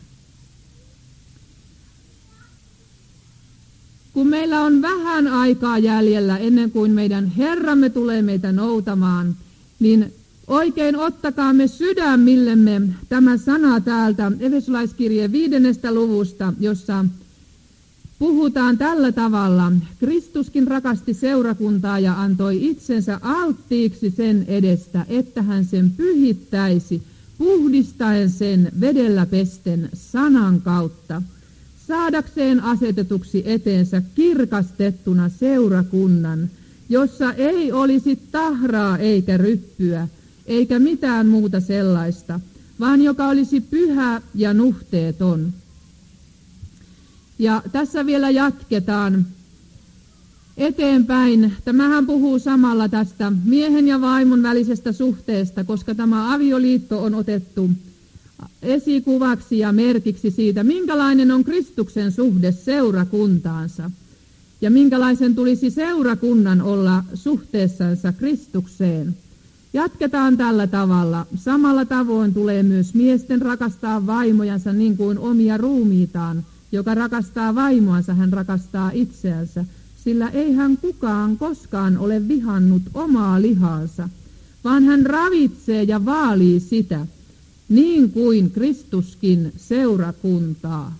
Kun meillä on vähän aikaa jäljellä ennen kuin meidän Herramme tulee meitä noutamaan, niin oikein ottakaamme sydämillemme tämä sana täältä Efesolaiskirjeen 5. luvusta, jossa puhutaan tällä tavalla. Kristuskin rakasti seurakuntaa ja antoi itsensä alttiiksi sen edestä, että hän sen pyhittäisi, puhdistaen sen vedellä pesten sanan kautta, saadakseen asetetuksi eteensä kirkastettuna seurakunnan, jossa ei olisi tahraa eikä ryppyä, eikä mitään muuta sellaista, vaan joka olisi pyhä ja nuhteeton. Ja tässä vielä jatketaan. eteenpäin. Tämähän puhuu samalla tästä miehen ja vaimon välisestä suhteesta, koska tämä avioliitto on otettu esikuvaksi ja merkiksi siitä, minkälainen on Kristuksen suhde seurakuntaansa ja minkälaisen tulisi seurakunnan olla suhteessansa Kristukseen. Jatketaan tällä tavalla. Samalla tavoin tulee myös miesten rakastaa vaimojansa niin kuin omia ruumiitaan. Joka rakastaa vaimoansa, hän rakastaa itseänsä, sillä eihän kukaan koskaan ole vihannut omaa lihaansa, vaan hän ravitsee ja vaalii sitä, niin kuin Kristuskin seurakuntaa.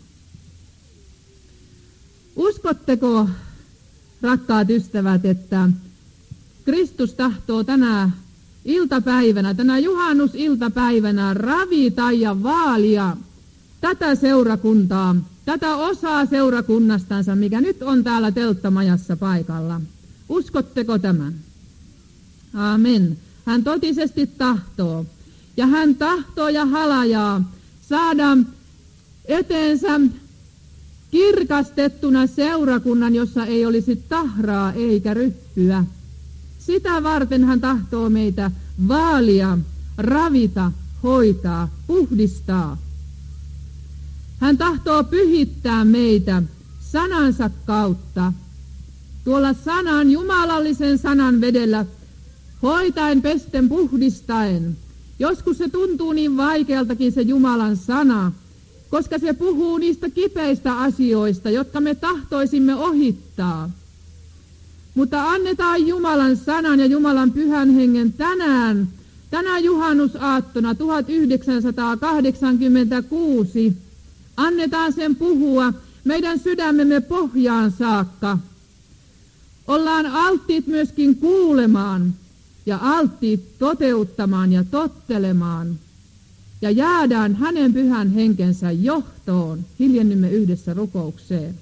Uskotteko, rakkaat ystävät, että Kristus tahtoo tänä iltapäivänä, tänä juhannusiltapäivänä ravita ja vaalia tätä seurakuntaa, tätä osaa seurakunnastansa, mikä nyt on täällä telttamajassa paikalla? Uskotteko tämän? Aamen. Hän totisesti tahtoo. Ja hän tahtoo ja halajaa saada eteensä kirkastettuna seurakunnan, jossa ei olisi tahraa eikä ryppyä. Sitä varten hän tahtoo meitä vaalia, ravita, hoitaa, puhdistaa. Hän tahtoo pyhittää meitä sanansa kautta. Tuolla sanan, jumalallisen sanan vedellä, hoitaen, pesten, puhdistaen. Joskus se tuntuu niin vaikealtakin se Jumalan sana, koska se puhuu niistä kipeistä asioista, jotka me tahtoisimme ohittaa. Mutta annetaan Jumalan sanan ja Jumalan pyhän hengen tänä juhannusaattona 1986, annetaan sen puhua meidän sydämemme pohjaan saakka. Ollaan alttiit myöskin kuulemaan ja alttiit toteuttamaan ja tottelemaan. Ja jäädään hänen pyhän henkensä johtoon. Hiljennymme yhdessä rukoukseen.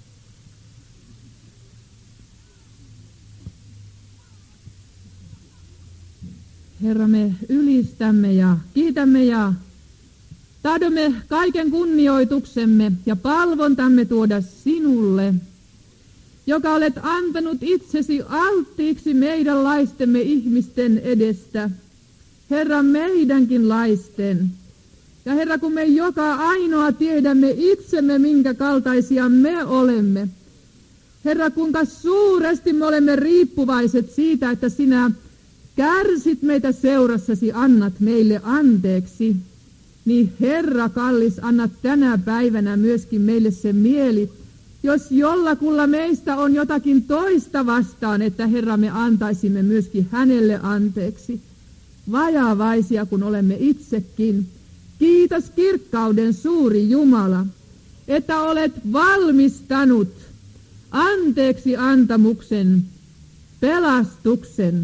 Herra, me ylistämme ja kiitämme ja tahdomme kaiken kunnioituksemme ja palvontamme tuoda sinulle, joka olet antanut itsesi alttiiksi meidän laistemme ihmisten edestä. Herra, meidänkin laisten. Ja Herra, kun me joka ainoa tiedämme itsemme, minkä kaltaisia me olemme. Herra, kuinka suuresti me olemme riippuvaiset siitä, että sinä kärsit meitä seurassasi, annat meille anteeksi. Niin Herra kallis, anna tänä päivänä myöskin meille se mieli, jos jollakulla meistä on jotakin toista vastaan, että Herra, me antaisimme myöskin hänelle anteeksi. Vajavaisia kun olemme itsekin. Kiitos kirkkauden suuri Jumala, että olet valmistanut anteeksi antamuksen, pelastuksen.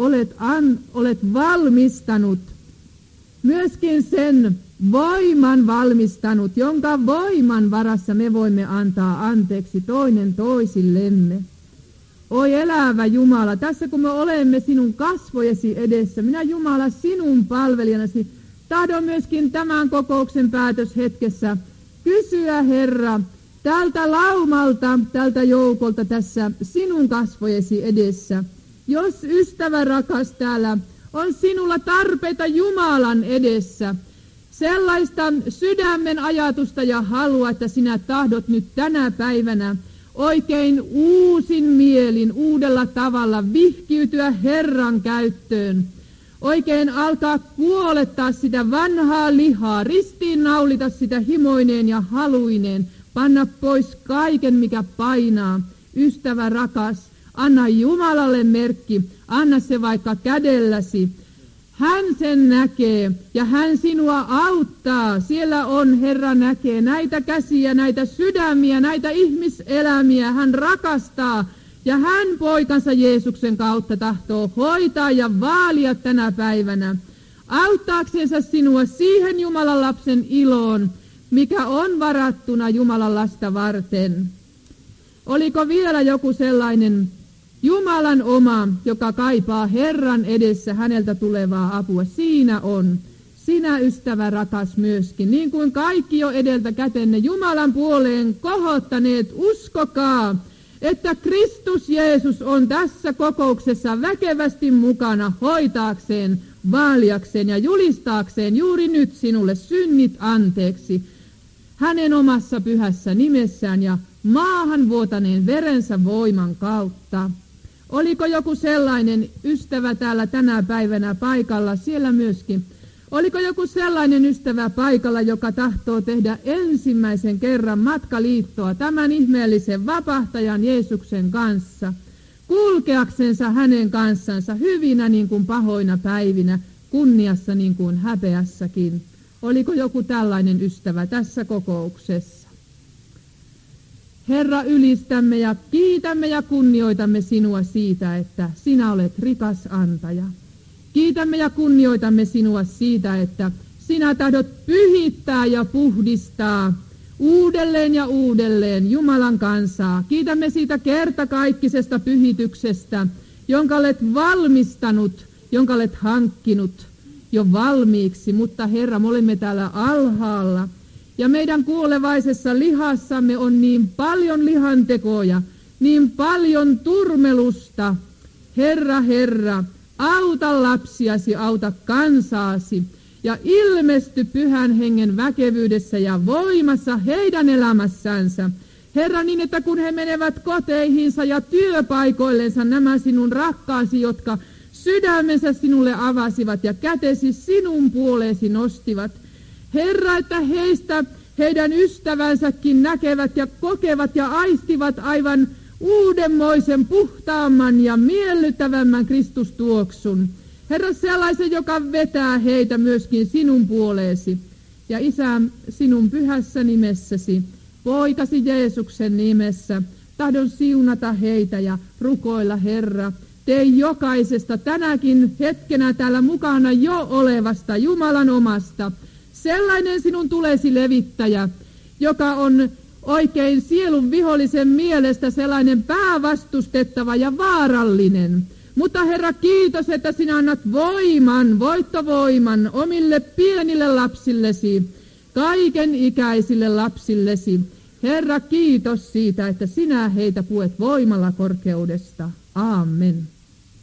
Olet valmistanut myöskin sen voiman valmistanut, jonka voiman varassa me voimme antaa anteeksi toinen toisillemme. Oi elävä Jumala, tässä kun me olemme sinun kasvojesi edessä, minä Jumala sinun palvelijanasi, tahdon myöskin tämän kokouksen päätöshetkessä kysyä, Herra, tältä laumalta, tältä joukolta tässä sinun kasvojesi edessä. Jos ystävä rakas täällä on sinulla tarpeita Jumalan edessä, sellaista sydämen ajatusta ja halua, että sinä tahdot nyt tänä päivänä oikein uusin mielin, uudella tavalla vihkiytyä Herran käyttöön. Oikein alkaa kuolettaa sitä vanhaa lihaa, ristiinnaulita sitä himoineen ja haluineen, panna pois kaiken mikä painaa. Ystävä rakas, anna Jumalalle merkki, anna se vaikka kädelläsi. Hän sen näkee ja hän sinua auttaa. Siellä on, Herra näkee näitä käsiä, näitä sydämiä, näitä ihmiselämiä. Hän rakastaa ja hän poikansa Jeesuksen kautta tahtoo hoitaa ja vaalia tänä päivänä. Auttaaksensa sinua siihen Jumalan lapsen iloon, mikä on varattuna Jumalan lasta varten. Oliko vielä joku sellainen Jumalan oma, joka kaipaa Herran edessä häneltä tulevaa apua? Siinä on. Sinä ystävä rakas myöskin, niin kuin kaikki jo edeltä kätenne Jumalan puoleen kohottaneet, uskokaa, että Kristus Jeesus on tässä kokouksessa väkevästi mukana hoitaakseen, vaaliakseen ja julistaakseen juuri nyt sinulle synnit anteeksi hänen omassa pyhässä nimessään ja maahan vuotaneen verensä voiman kautta. Oliko joku sellainen ystävä täällä tänä päivänä paikalla, siellä myöskin? Oliko joku sellainen ystävä paikalla, joka tahtoo tehdä ensimmäisen kerran matkaliittoa tämän ihmeellisen vapahtajan Jeesuksen kanssa, kulkeaksensa hänen kanssansa hyvinä niin kuin pahoina päivinä, kunniassa niin kuin häpeässäkin? Oliko joku tällainen ystävä tässä kokouksessa? Herra, ylistämme ja kiitämme ja kunnioitamme sinua siitä, että sinä olet rikas antaja. Kiitämme ja kunnioitamme sinua siitä, että sinä tahdot pyhittää ja puhdistaa uudelleen ja uudelleen Jumalan kansaa. Kiitämme siitä kertakaikkisesta pyhityksestä, jonka olet valmistanut, jonka olet hankkinut jo valmiiksi. Mutta Herra, me olemme täällä alhaalla ja meidän kuolevaisessa lihassamme on niin paljon lihantekoja, niin paljon turmelusta. Herra, Herra, auta lapsiasi, auta kansaasi ja ilmesty Pyhän Hengen väkevyydessä ja voimassa heidän elämässänsä. Herra, niin että kun he menevät koteihinsa ja työpaikoillensa, nämä sinun rakkaasi, jotka sydämensä sinulle avasivat ja kätesi sinun puoleesi nostivat. Herra, että heistä heidän ystävänsäkin näkevät ja kokevat ja aistivat aivan uudenmoisen, puhtaamman ja miellyttävämmän Kristustuoksun. Herra, sellaisen, joka vetää heitä myöskin sinun puoleesi. Ja Isä, sinun pyhässä nimessäsi, poikasi Jeesuksen nimessä, tahdon siunata heitä ja rukoilla, Herra. Tee jokaisesta tänäkin hetkenä täällä mukana jo olevasta Jumalan omasta sellainen sinun tulesi levittäjä, joka on oikein sielun vihollisen mielestä sellainen päävastustettava ja vaarallinen. Mutta Herra, kiitos, että sinä annat voiman, voittovoiman omille pienille lapsillesi, kaiken ikäisille lapsillesi. Herra, kiitos siitä, että sinä heitä puet voimalla korkeudesta. Aamen.